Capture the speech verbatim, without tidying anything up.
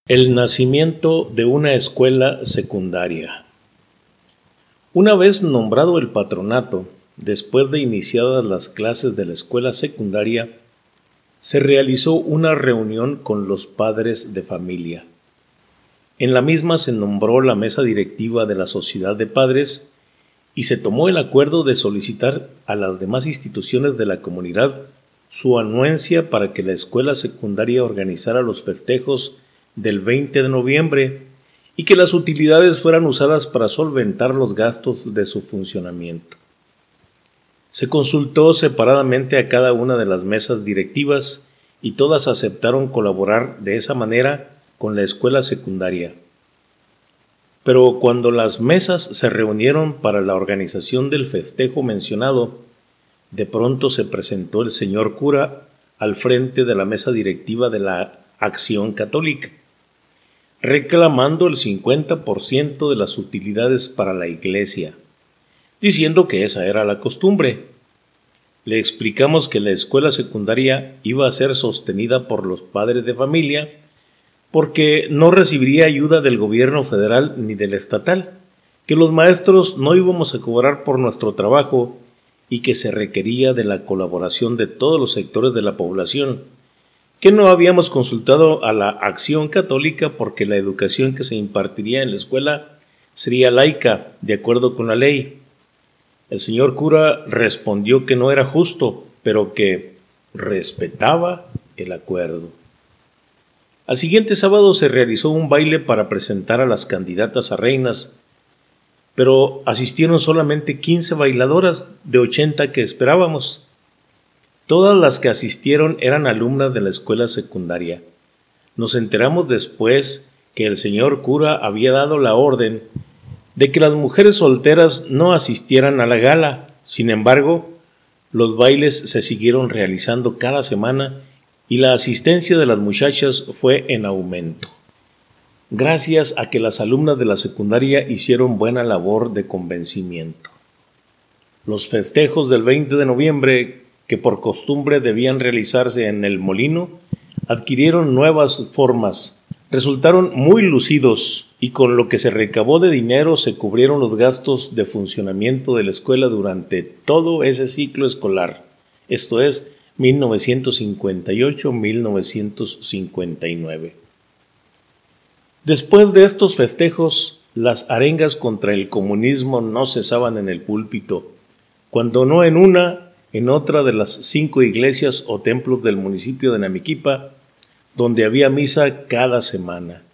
El nacimiento de una escuela secundaria. Una vez nombrado el patronato, después de iniciadas las clases de la escuela secundaria, se realizó una reunión con los padres de familia. En la misma se nombró la mesa directiva de la Sociedad de Padres y se tomó el acuerdo de solicitar a las demás instituciones de la comunidad su anuencia para que la escuela secundaria organizara los festejos del veinte de noviembre y que las utilidades fueran usadas para solventar los gastos de su funcionamiento. Se consultó separadamente a cada una de las mesas directivas y todas aceptaron colaborar de esa manera con la escuela secundaria. Pero cuando las mesas se reunieron para la organización del festejo mencionado, de pronto se presentó el señor cura al frente de la mesa directiva de la Acción Católica, reclamando el cincuenta por ciento de las utilidades para la iglesia, diciendo que esa era la costumbre. Le explicamos que la escuela secundaria iba a ser sostenida por los padres de familia porque no recibiría ayuda del gobierno federal ni del estatal, que los maestros no íbamos a cobrar por nuestro trabajo y que se requería de la colaboración de todos los sectores de la población, que no habíamos consultado a la Acción Católica porque la educación que se impartiría en la escuela sería laica, de acuerdo con la ley. El señor cura respondió que no era justo, pero que respetaba el acuerdo. Al siguiente sábado se realizó un baile para presentar a las candidatas a reinas, pero asistieron solamente quince bailadoras de ochenta que esperábamos. Todas las que asistieron eran alumnas de la escuela secundaria. Nos enteramos después que el señor cura había dado la orden de que las mujeres solteras no asistieran a la gala. Sin embargo, los bailes se siguieron realizando cada semana y la asistencia de las muchachas fue en aumento, gracias a que las alumnas de la secundaria hicieron buena labor de convencimiento. Los festejos del veinte de noviembre, que por costumbre debían realizarse en el molino, adquirieron nuevas formas, resultaron muy lucidos y con lo que se recabó de dinero se cubrieron los gastos de funcionamiento de la escuela durante todo ese ciclo escolar, esto es, mil novecientos cincuenta y ocho a mil novecientos cincuenta y nueve. Después de estos festejos, las arengas contra el comunismo no cesaban en el púlpito, cuando no en una, en otra de las cinco iglesias o templos del municipio de Namiquipa, donde había misa cada semana.